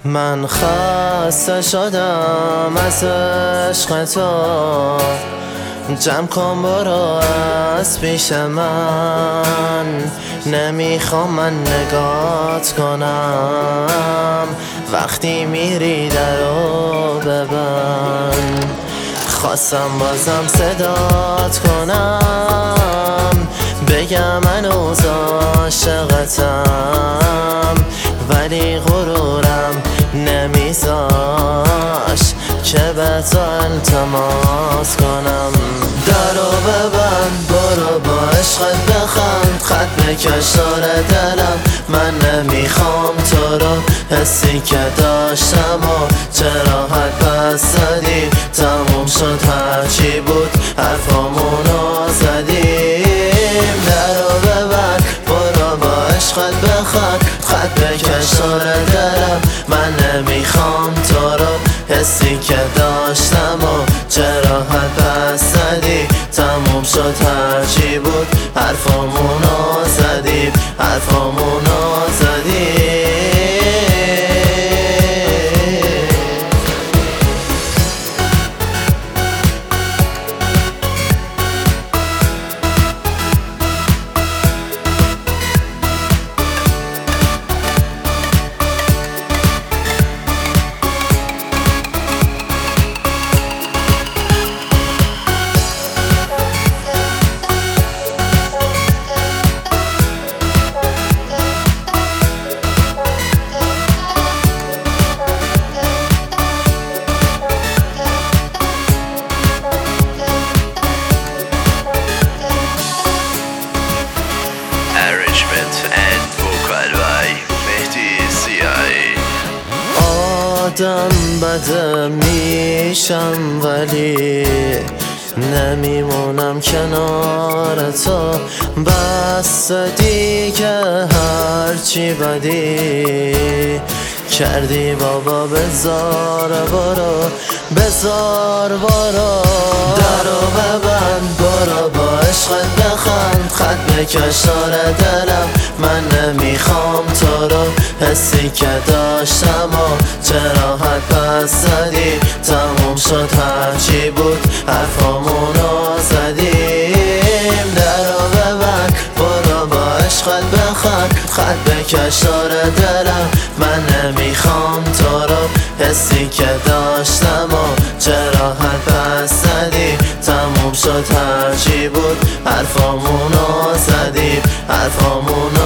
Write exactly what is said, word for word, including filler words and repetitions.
من خسته شدم از عشق تو، جمع کن برو از پیش من. نمیخوام من نگات کنم وقتی میری درو ببند. خواستم بازم صدات کنم بگم هنوز عاشقتم، ولی غرورم نمیذاش که به تو التماس کنم. درو ببند برو با عشقت بخند، خط بکش دور دلم. من نمیخوام تو رو، حسی که داشتم و چرا حد پس زدی. تموم شد هرچی بود حرفامونو زدیم. درو ببند برو با عشقت بخند، خط بکش دور دلم. من نمیخوام تو رو، حسی که داشتم و چرا حد پس زدی. تموم شد هرچی بود حرفامونو زدیم، حرفامونو زدیم. آدم بده میشم ولی نمیمونم کنار تو. بس دیگه هرچی بدی کردی بابا، بذار برو بذار برو. درو ببند برو با عشقت بخند، خط بکش دور دلم. من نمیخوام تو رو، حسی که داشتم و چرا حد پس زدی. تموم شد هرچی بود حرفامونو زدیم. درو ببند برو با عشقت بخند، خط بکش دور دلم. من نمیخوام تو رو، حسی که داشتم و چرا حد پس زدی. تموم شد هرچی بود حرفامونو زدیم، حرفامونو